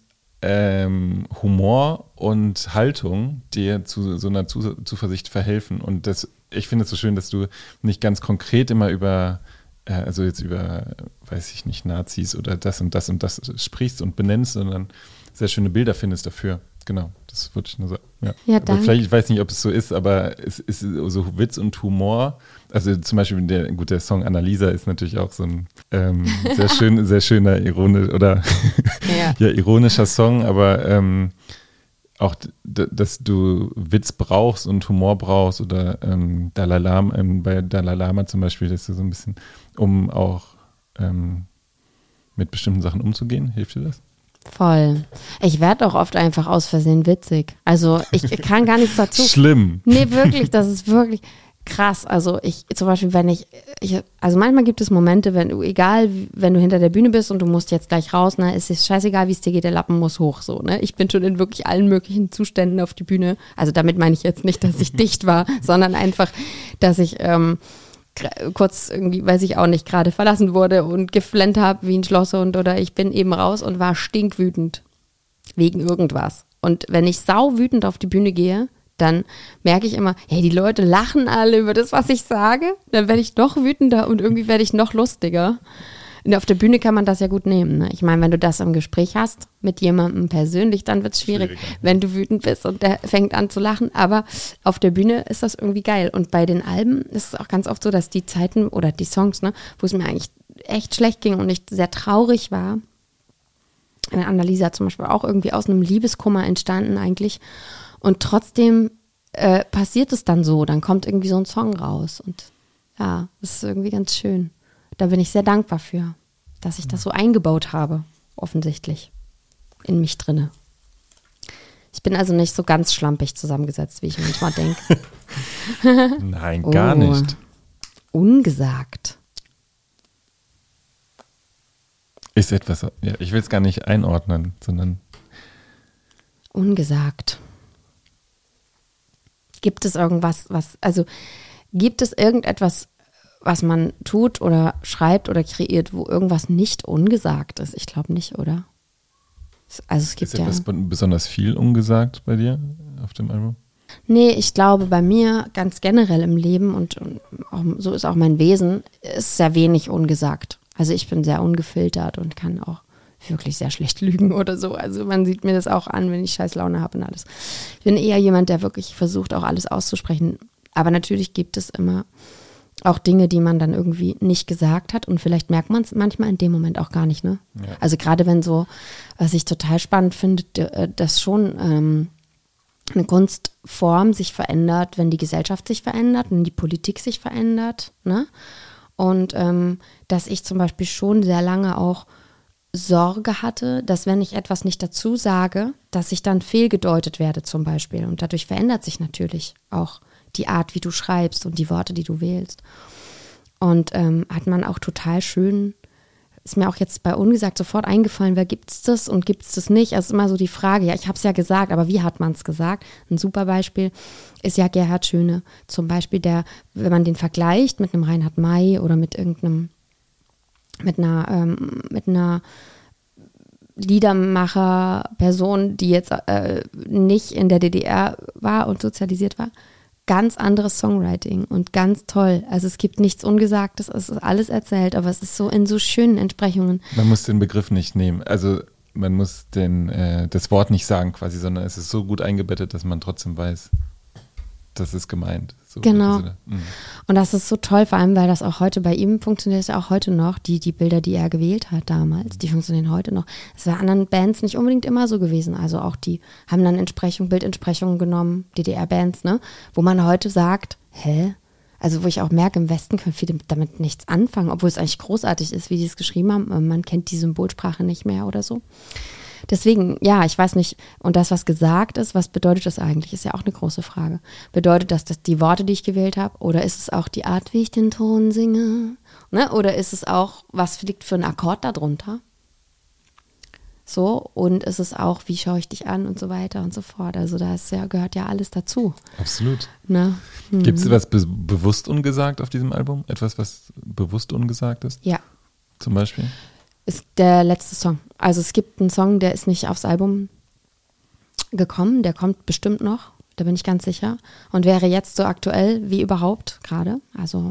S2: ähm, Humor und Haltung dir zu so einer Zu- Zuversicht verhelfen. Und das, ich finde es so schön, dass du nicht ganz konkret immer über, äh, also jetzt über, weiß ich nicht, Nazis oder das und das und das sprichst und benennst, sondern sehr schöne Bilder findest dafür. Genau, das würde ich nur sagen. Ja,
S1: ja
S2: danke. Vielleicht, ich weiß nicht, ob es so ist, aber es ist so Witz und Humor. Also zum Beispiel der, gut, der Song Annalisa ist natürlich auch so ein ähm, sehr schön, sehr schöner ironisch oder ja. ja, ironischer Song, aber ähm, auch, d- dass du Witz brauchst und Humor brauchst oder ähm, Dalai Lama, ähm, bei Dalai Lama zum Beispiel, dass du so ein bisschen, um auch ähm, mit bestimmten Sachen umzugehen, hilft dir das?
S1: Voll. Ich werde auch oft einfach aus Versehen witzig. Also ich kann gar nichts dazu.
S2: Schlimm.
S1: Nee, wirklich, das ist wirklich krass. Also ich, zum Beispiel, wenn ich, ich, also manchmal gibt es Momente, wenn du, egal, wenn du hinter der Bühne bist und du musst jetzt gleich raus, ne, es ist scheißegal, wie es dir geht, der Lappen muss hoch, so, ne. Ich bin schon in wirklich allen möglichen Zuständen auf die Bühne. Also damit meine ich jetzt nicht, dass ich dicht war, sondern einfach, dass ich, ähm, kurz irgendwie, weiß ich auch nicht, gerade verlassen wurde und geflennt habe wie ein Schlosshund oder ich bin eben raus und war stinkwütend wegen irgendwas. Und wenn ich sauwütend auf die Bühne gehe, dann merke ich immer, hey, die Leute lachen alle über das, was ich sage. Dann werde ich noch wütender und irgendwie werde ich noch lustiger. Und auf der Bühne kann man das ja gut nehmen. Ne? Ich meine, wenn du das im Gespräch hast mit jemandem persönlich, dann wird es schwierig, wenn du wütend bist und der fängt an zu lachen. Aber auf der Bühne ist das irgendwie geil. Und bei den Alben ist es auch ganz oft so, dass die Zeiten oder die Songs, ne, wo es mir eigentlich echt schlecht ging und ich sehr traurig war, Annalisa zum Beispiel auch irgendwie aus einem Liebeskummer entstanden eigentlich. Und trotzdem äh, passiert es dann so, dann kommt irgendwie so ein Song raus. Und ja, das ist irgendwie ganz schön. Da bin ich sehr dankbar für, dass ich das so eingebaut habe, offensichtlich, in mich drinne. Ich bin also nicht so ganz schlampig zusammengesetzt, wie ich manchmal denke.
S2: Nein, gar
S1: oh,
S2: nicht.
S1: Ungesagt.
S2: Ist etwas, ja, ich will es gar nicht einordnen, sondern
S1: ungesagt. Gibt es irgendwas, was, also gibt es irgendetwas, was man tut oder schreibt oder kreiert, wo irgendwas nicht ungesagt ist? Ich glaube nicht, oder? Also es gibt
S2: ist etwas ja besonders viel ungesagt bei dir auf dem Album?
S1: Nee, ich glaube bei mir ganz generell im Leben und, und auch, so ist auch mein Wesen, ist sehr wenig ungesagt. Also ich bin sehr ungefiltert und kann auch wirklich sehr schlecht lügen oder so. Also man sieht mir das auch an, wenn ich scheiß Laune habe und alles. Ich bin eher jemand, der wirklich versucht, auch alles auszusprechen. Aber natürlich gibt es immer auch Dinge, die man dann irgendwie nicht gesagt hat und vielleicht merkt man es manchmal in dem Moment auch gar nicht, ne? Ja. Also gerade wenn so, was ich total spannend finde, dass schon ähm, eine Kunstform sich verändert, wenn die Gesellschaft sich verändert, wenn die Politik sich verändert, ne? Und ähm, dass ich zum Beispiel schon sehr lange auch Sorge hatte, dass wenn ich etwas nicht dazu sage, dass ich dann fehlgedeutet werde zum Beispiel. Und dadurch verändert sich natürlich auch die Art, wie du schreibst und die Worte, die du wählst. Und ähm, hat man auch total schön, ist mir auch jetzt bei Ungesagt sofort eingefallen, wer gibt's das und gibt's das nicht? Also ist immer so die Frage, ja, ich habe es ja gesagt, aber wie hat man es gesagt? Ein super Beispiel ist ja Gerhard Schöne, zum Beispiel, der, wenn man den vergleicht mit einem Reinhard May oder mit irgendeinem, mit einer, ähm, mit einer Liedermacher-Person, die jetzt äh, nicht in der D D R war und sozialisiert war, ganz anderes Songwriting und ganz toll. Also es gibt nichts Ungesagtes, es ist alles erzählt, aber es ist so in so schönen Entsprechungen.
S2: Man muss den Begriff nicht nehmen, also man muss den, äh, das Wort nicht sagen quasi, sondern es ist so gut eingebettet, dass man trotzdem weiß, das ist gemeint. So
S1: genau. Mhm. Und das ist so toll, vor allem, weil das auch heute bei ihm funktioniert, ist ja auch heute noch, die, die Bilder, die er gewählt hat damals, die funktionieren heute noch. Das war anderen Bands nicht unbedingt immer so gewesen. Also auch die haben dann Entsprechung, Bildentsprechungen genommen, D D R-Bands, ne, wo man heute sagt, hä? Also wo ich auch merke, im Westen können viele damit nichts anfangen, obwohl es eigentlich großartig ist, wie die es geschrieben haben. Man kennt die Symbolsprache nicht mehr oder so. Deswegen, ja, ich weiß nicht, und das, was gesagt ist, was bedeutet das eigentlich, ist ja auch eine große Frage. Bedeutet das, dass die Worte, die ich gewählt habe, oder ist es auch die Art, wie ich den Ton singe? Ne? Oder ist es auch, was liegt für ein Akkord darunter? So, und ist es auch, wie schaue ich dich an und so weiter und so fort. Also da ist ja, gehört ja alles dazu.
S2: Absolut.
S1: Ne? Hm.
S2: Gibt es etwas be- bewusst ungesagt auf diesem Album? Etwas, was bewusst ungesagt ist?
S1: Ja.
S2: Zum Beispiel?
S1: Ist der letzte Song. Also es gibt einen Song, der ist nicht aufs Album gekommen, der kommt bestimmt noch, da bin ich ganz sicher. Und wäre jetzt so aktuell wie überhaupt gerade. Also,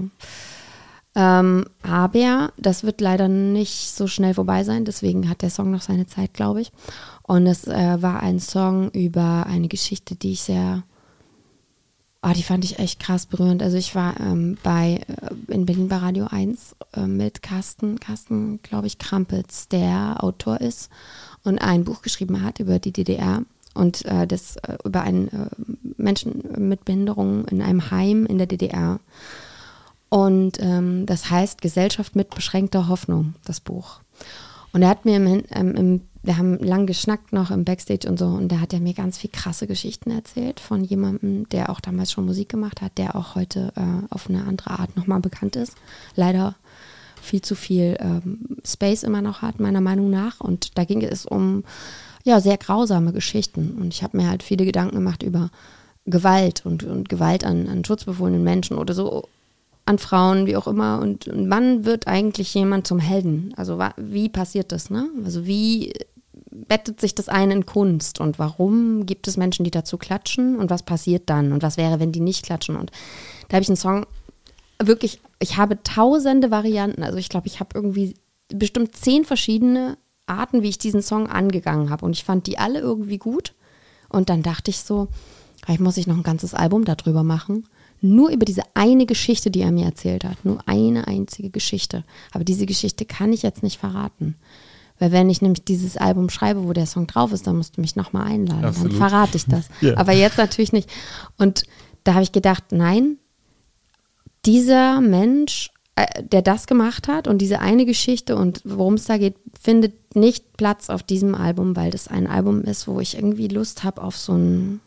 S1: ähm, aber das wird leider nicht so schnell vorbei sein, deswegen hat der Song noch seine Zeit, glaube ich. Und es äh, war ein Song über eine Geschichte, die ich sehr, oh, die fand ich echt krass berührend. Also ich war ähm, bei äh, in Berlin bei Radio eins äh, mit Carsten, Carsten, glaube ich, Krampitz, der Autor ist und ein Buch geschrieben hat über die D D R und äh, das äh, über einen äh, Menschen mit Behinderung in einem Heim in der D D R. Und ähm, das heißt Gesellschaft mit beschränkter Hoffnung, das Buch. Und er hat mir im, ähm, im wir haben lang geschnackt noch im Backstage und so und da hat er mir ganz viel krasse Geschichten erzählt von jemandem, der auch damals schon Musik gemacht hat, der auch heute äh, auf eine andere Art nochmal bekannt ist. Leider viel zu viel ähm, Space immer noch hat, meiner Meinung nach. Und da ging es um ja sehr grausame Geschichten. Und ich habe mir halt viele Gedanken gemacht über Gewalt und, und Gewalt an, an schutzbefohlenen Menschen oder so, an Frauen, wie auch immer. Und, und wann wird eigentlich jemand zum Helden? Also wa- wie passiert das, ne? Also wie bettet sich das ein in Kunst und warum gibt es Menschen, die dazu klatschen und was passiert dann und was wäre, wenn die nicht klatschen? Und da habe ich einen Song, wirklich, ich habe tausende Varianten, also ich glaube, ich habe irgendwie bestimmt zehn verschiedene Arten, wie ich diesen Song angegangen habe und ich fand die alle irgendwie gut und dann dachte ich so, vielleicht muss ich noch ein ganzes Album darüber machen, nur über diese eine Geschichte, die er mir erzählt hat, nur eine einzige Geschichte, aber diese Geschichte kann ich jetzt nicht verraten. Weil wenn ich nämlich dieses Album schreibe, wo der Song drauf ist, dann musst du mich nochmal einladen. Absolut. Dann verrate ich das. Yeah. Aber jetzt natürlich nicht. Und da habe ich gedacht, nein, dieser Mensch, äh, der das gemacht hat und diese eine Geschichte und worum es da geht, findet nicht Platz auf diesem Album, weil das ein Album ist, wo ich irgendwie Lust habe auf so einen,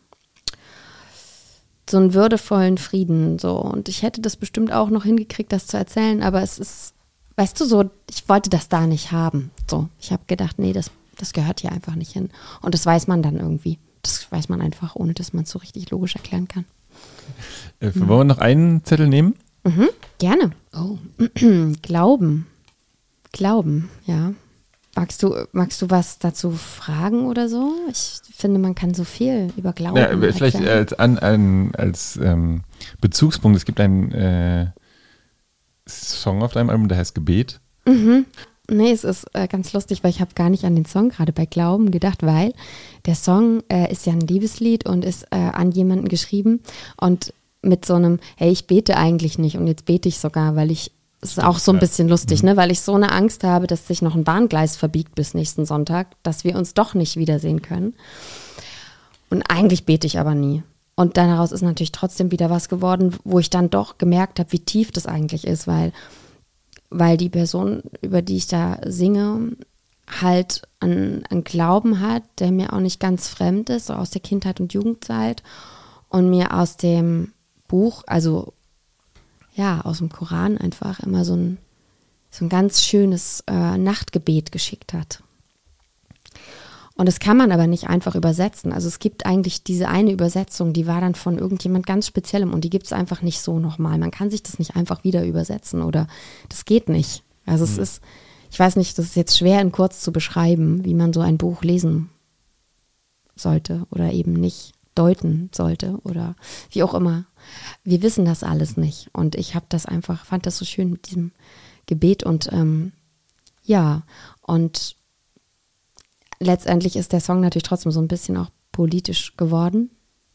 S1: so einen würdevollen Frieden. So. Und ich hätte das bestimmt auch noch hingekriegt, das zu erzählen, aber es ist, weißt du, so, ich wollte das da nicht haben. So, ich habe gedacht, nee, das, das gehört hier einfach nicht hin. Und das weiß man dann irgendwie. Das weiß man einfach, ohne dass man es so richtig logisch erklären kann.
S2: Äh, mhm. Wollen wir noch einen Zettel nehmen?
S1: Mhm, gerne. Oh, Glauben. Glauben, ja. Magst du, magst du was dazu fragen oder so? Ich finde, man kann so viel über Glauben
S2: ja, vielleicht
S1: erklären.
S2: als, an, an, als ähm, Bezugspunkt, es gibt einen äh, Song auf deinem Album, der heißt Gebet.
S1: Mhm. Nee, es ist äh, ganz lustig, weil ich habe gar nicht an den Song gerade bei Glauben gedacht, weil der Song äh, ist ja ein Liebeslied und ist äh, an jemanden geschrieben und mit so einem, hey, ich bete eigentlich nicht und jetzt bete ich sogar, weil ich, es ist auch so ein bisschen lustig, mhm. ne, weil ich so eine Angst habe, dass sich noch ein Bahngleis verbiegt bis nächsten Sonntag, dass wir uns doch nicht wiedersehen können. Und eigentlich bete ich aber nie. Und daraus ist natürlich trotzdem wieder was geworden, wo ich dann doch gemerkt habe, wie tief das eigentlich ist, weil weil die Person, über die ich da singe, halt einen, einen Glauben hat, der mir auch nicht ganz fremd ist, so aus der Kindheit und Jugendzeit und mir aus dem Buch, also ja, aus dem Koran einfach immer so ein, so ein ganz schönes äh, Nachtgebet geschickt hat. Und das kann man aber nicht einfach übersetzen. Also es gibt eigentlich diese eine Übersetzung, die war dann von irgendjemand ganz Speziellem und die gibt es einfach nicht so nochmal. Man kann sich das nicht einfach wieder übersetzen oder das geht nicht. Also es mhm. ist, ich weiß nicht, das ist jetzt schwer in kurz zu beschreiben, wie man so ein Buch lesen sollte oder eben nicht deuten sollte oder wie auch immer. Wir wissen das alles nicht und ich habe das einfach, fand das so schön mit diesem Gebet und ähm, ja, und letztendlich ist der Song natürlich trotzdem so ein bisschen auch politisch geworden,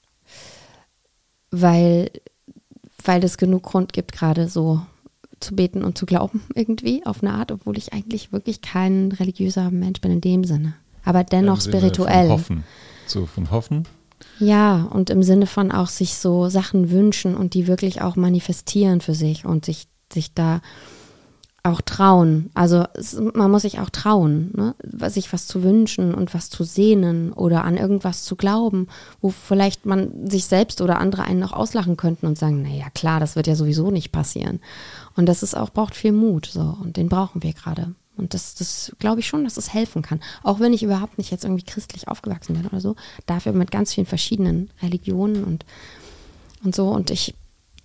S1: weil, weil es genug Grund gibt, gerade so zu beten und zu glauben irgendwie auf eine Art, obwohl ich eigentlich wirklich kein religiöser Mensch bin in dem Sinne. Aber dennoch
S2: Im Sinne
S1: spirituell.
S2: Von Hoffen. So von Hoffen?
S1: Ja, und im Sinne von auch sich so Sachen wünschen und die wirklich auch manifestieren für sich und sich, sich da auch trauen, also es, man muss sich auch trauen, ne? Sich was zu wünschen und was zu sehnen oder an irgendwas zu glauben, wo vielleicht man sich selbst oder andere einen noch auslachen könnten und sagen, naja klar, das wird ja sowieso nicht passieren. Und das ist auch, braucht viel Mut, so, und den brauchen wir gerade. Und das, das glaube ich schon, dass es helfen kann. Auch wenn ich überhaupt nicht jetzt irgendwie christlich aufgewachsen bin oder so, dafür mit ganz vielen verschiedenen Religionen und, und so. Und ich,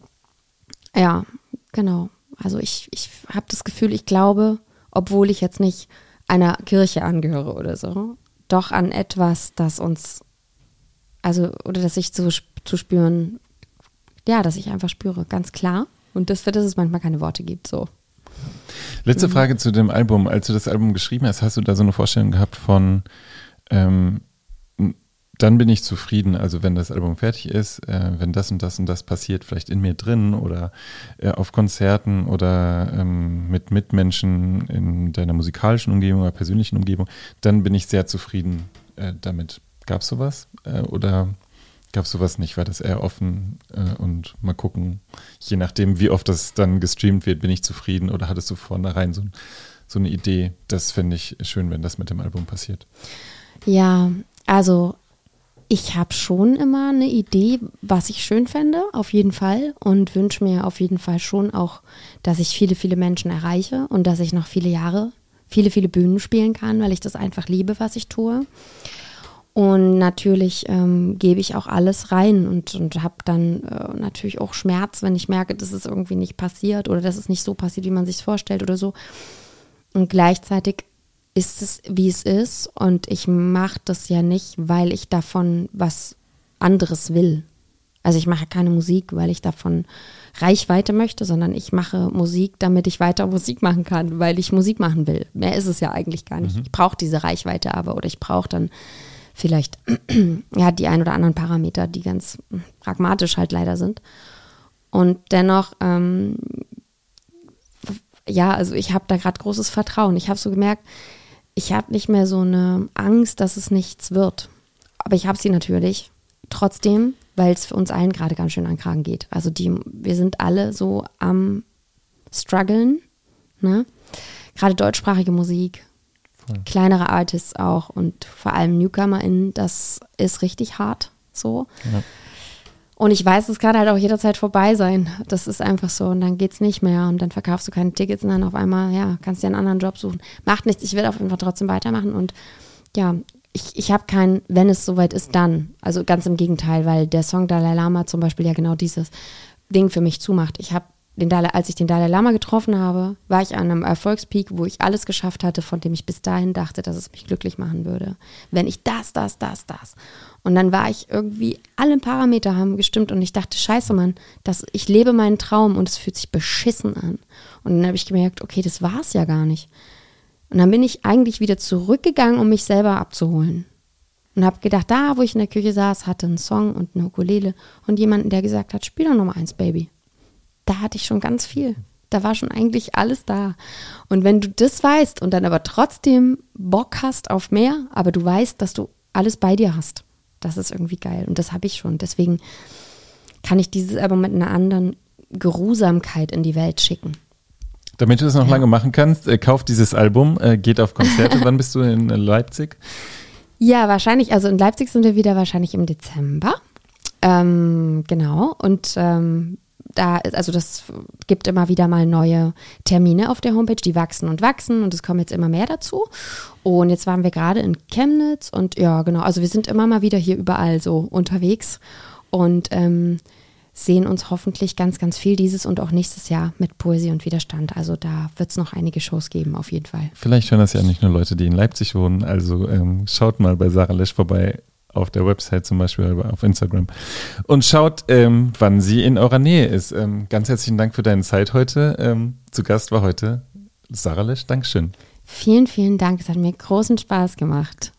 S1: ja, genau. Also ich, ich habe das Gefühl, ich glaube, obwohl ich jetzt nicht einer Kirche angehöre oder so, doch an etwas, das uns, also, oder dass ich zu, zu spüren, ja, dass ich einfach spüre, ganz klar. Und das, für das es manchmal keine Worte gibt, so.
S2: Letzte
S1: Mhm.
S2: Frage zu dem Album. Als du das Album geschrieben hast, hast du da so eine Vorstellung gehabt von, ähm, dann bin ich zufrieden, also wenn das Album fertig ist, äh, wenn das und das und das passiert, vielleicht in mir drin oder äh, auf Konzerten oder ähm, mit Mitmenschen in deiner musikalischen Umgebung oder persönlichen Umgebung, dann bin ich sehr zufrieden äh, damit. Gab es sowas äh, oder gab es sowas nicht? War das eher offen äh, und mal gucken, je nachdem, wie oft das dann gestreamt wird, bin ich zufrieden oder hattest du vornherein so, so eine Idee, das fände ich schön, wenn das mit dem Album passiert?
S1: Ja, also ich habe schon immer eine Idee, was ich schön fände, auf jeden Fall. Und wünsche mir auf jeden Fall schon auch, dass ich viele, viele Menschen erreiche und dass ich noch viele Jahre, viele, viele Bühnen spielen kann, weil ich das einfach liebe, was ich tue. Und natürlich ähm, gebe ich auch alles rein und, und habe dann äh, natürlich auch Schmerz, wenn ich merke, dass es irgendwie nicht passiert oder dass es nicht so passiert, wie man sich vorstellt oder so. Und gleichzeitig ist es, wie es ist und ich mache das ja nicht, weil ich davon was anderes will. Also ich mache keine Musik, weil ich davon Reichweite möchte, sondern ich mache Musik, damit ich weiter Musik machen kann, weil ich Musik machen will. Mehr ist es ja eigentlich gar nicht. Mhm. Ich brauche diese Reichweite aber oder ich brauche dann vielleicht ja die ein oder anderen Parameter, die ganz pragmatisch halt leider sind. Und dennoch ähm, ja, also ich habe da gerade großes Vertrauen. Ich habe so gemerkt, ich habe nicht mehr so eine Angst, dass es nichts wird. Aber ich habe sie natürlich trotzdem, weil es für uns allen gerade ganz schön an den Kragen geht. Also die, wir sind alle so am struggeln, ne? Gerade deutschsprachige Musik, voll. Kleinere Artists auch und vor allem NewcomerInnen, das ist richtig hart so. Ja. Und ich weiß, es kann halt auch jederzeit vorbei sein. Das ist einfach so. Und dann geht's nicht mehr. Und dann verkaufst du keine Tickets und dann auf einmal, ja, kannst dir einen anderen Job suchen. Macht nichts. Ich will auf jeden Fall trotzdem weitermachen. Und ja, ich, ich habe kein, wenn es soweit ist, dann. Also ganz im Gegenteil, weil der Song Dalai Lama zum Beispiel ja genau dieses Ding für mich zumacht. Ich habe den Dalai, als ich den Dalai Lama getroffen habe, war ich an einem Erfolgspeak, wo ich alles geschafft hatte, von dem ich bis dahin dachte, dass es mich glücklich machen würde. Wenn ich das, das, das, das. Und dann war ich irgendwie, alle Parameter haben gestimmt und ich dachte, scheiße Mann, das, ich lebe meinen Traum und es fühlt sich beschissen an. Und dann habe ich gemerkt, okay, das war es ja gar nicht. Und dann bin ich eigentlich wieder zurückgegangen, um mich selber abzuholen. Und habe gedacht, da, wo ich in der Küche saß, hatte einen Song und eine Ukulele und jemanden, der gesagt hat, spiel doch Nummer eins, Baby. Da hatte ich schon ganz viel. Da war schon eigentlich alles da. Und wenn du das weißt und dann aber trotzdem Bock hast auf mehr, aber du weißt, dass du alles bei dir hast, das ist irgendwie geil. Und das habe ich schon. Deswegen kann ich dieses Album mit einer anderen Geruhsamkeit in die Welt schicken.
S2: Damit du das noch ja. lange machen kannst, äh, kauf dieses Album, äh, geht auf Konzerte. Wann bist du in Leipzig?
S1: Ja, wahrscheinlich, also in Leipzig sind wir wieder wahrscheinlich im Dezember. Ähm, genau, und ähm, da, also das gibt immer wieder mal neue Termine auf der Homepage, die wachsen und wachsen und es kommen jetzt immer mehr dazu. Und jetzt waren wir gerade in Chemnitz und ja, genau, also wir sind immer mal wieder hier überall so unterwegs und ähm, sehen uns hoffentlich ganz, ganz viel dieses und auch nächstes Jahr mit Poesie und Widerstand. Also da wird es noch einige Shows geben, auf jeden Fall.
S2: Vielleicht hören das ja nicht nur Leute, die in Leipzig wohnen. Also ähm, schaut mal bei Sarah Lesch vorbei, auf der Website zum Beispiel, oder auf Instagram. Und schaut, ähm, wann sie in eurer Nähe ist. Ähm, ganz herzlichen Dank für deine Zeit heute. Ähm, zu Gast war heute Sarah Lesch. Dankeschön.
S1: Vielen, vielen Dank. Es hat mir großen Spaß gemacht.